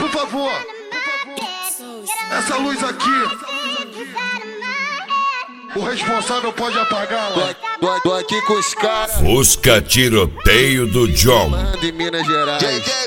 Por favor, essa luz aqui, o responsável pode apagá-la. Tô aqui com os caras. Fusca Tiroteio do John. De Minas Gerais.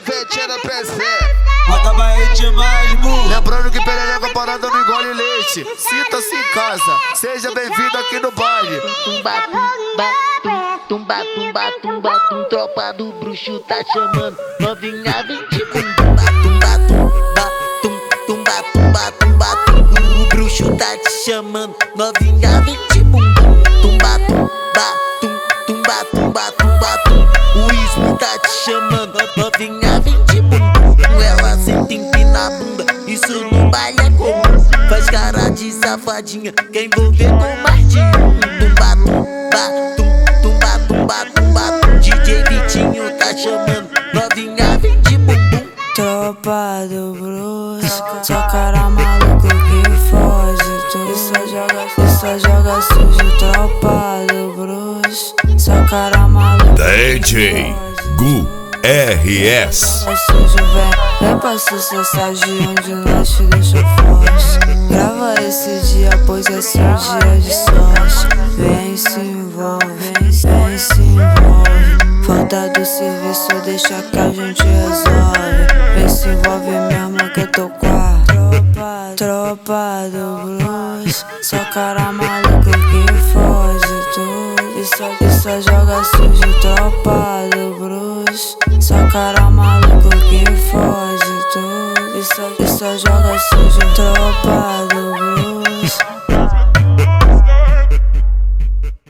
Acabaete mais burro. Lembrando que perereca parada não engole leite. Sinta-se em casa, seja bem-vindo aqui no baile. Tumba, tumba, tumba, tumba, tum, tropa do bruxo tá chamando. Novinha vem de tumba, tumba, tumba, tumba, tumba, tumba, tum. O bruxo tá te chamando. Novinha vem de bumbum. Tumba, tumba, tumba, tumba, tumba, tum. O Ismo tá te chamando. Novinha vem de bumbum. Ela senta empina a bunda. Isso no baile é comum. Faz cara de safadinha. Quer envolver com mais de um. Tumba, tumba, tumba, tumba, DJ Vitinho tá chamando. Novinha vem de bumbum. Tropa do bruxo, só cara maluco que foge. Tu só joga sujo. Tropa do bruxo, só cara maluco DJ Gu RS. é sujo, vem pra sucessar de onde nós te deixou forte. Grava esse dia, pois é seu dia de sorte. Vem se envolve, vem se envolve. Falta do serviço, deixa que a gente resolve. Vem se envolve mesmo que eu tô com a tropa do blues. Só cara maluco que foge tudo. E só joga sujo. Tropa do blues. Só cara maluco que foge tudo. E só joga sujo. Tropa do